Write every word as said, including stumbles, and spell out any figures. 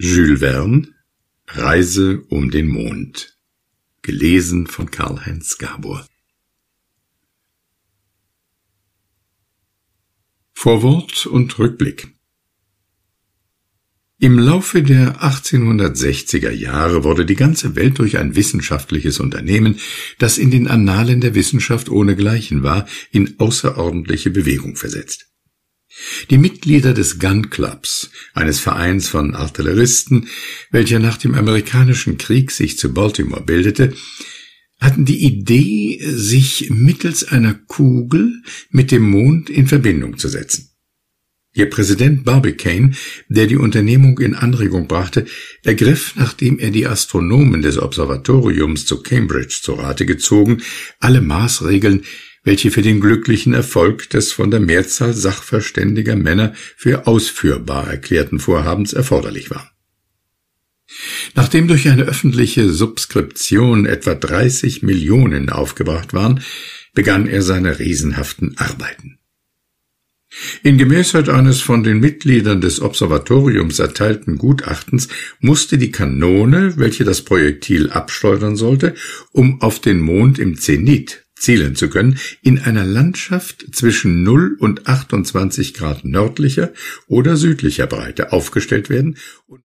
Jules Verne, Reise um den Mond. Gelesen von Karl-Heinz Gabor. Vorwort und Rückblick. Im Laufe der achtzehnhundertsechziger Jahre wurde die ganze Welt durch ein wissenschaftliches Unternehmen, das in den Annalen der Wissenschaft ohnegleichen war, in außerordentliche Bewegung versetzt. Die Mitglieder des Gun Clubs, eines Vereins von Artilleristen, welcher nach dem amerikanischen Krieg sich zu Baltimore bildete, hatten die Idee, sich mittels einer Kugel mit dem Mond in Verbindung zu setzen. Ihr Präsident Barbicane, der die Unternehmung in Anregung brachte, ergriff, nachdem er die Astronomen des Observatoriums zu Cambridge zu Rate gezogen, alle Maßregeln, welche für den glücklichen Erfolg des von der Mehrzahl sachverständiger Männer für ausführbar erklärten Vorhabens erforderlich waren. Nachdem durch eine öffentliche Subskription etwa dreißig Millionen aufgebracht waren, begann er seine riesenhaften Arbeiten. In Gemäßheit eines von den Mitgliedern des Observatoriums erteilten Gutachtens musste die Kanone, welche das Projektil abschleudern sollte, um auf den Mond im Zenit zielen zu können, in einer Landschaft zwischen null und achtundzwanzig Grad nördlicher oder südlicher Breite aufgestellt werden und